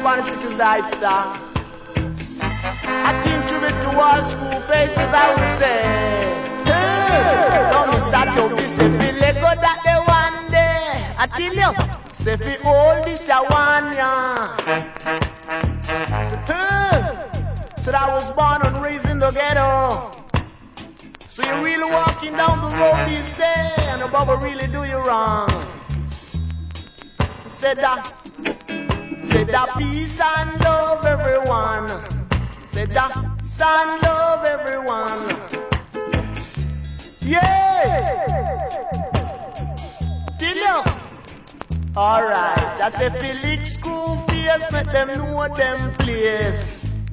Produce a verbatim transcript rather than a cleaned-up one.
on the sickle died star. I think to it to all school faces I will say, hey, don't miss that joke, this is Billy go that day one day. I tell you, say fi all this a one ya. Hey, said I was born and raised in the ghetto. So you're really walking down the road these days and the Baba really do you wrong. Said that, said that peace and love everyone. Said that peace and love everyone. Yeah! Till you. Alright, that's a Felix school face, make them know them place.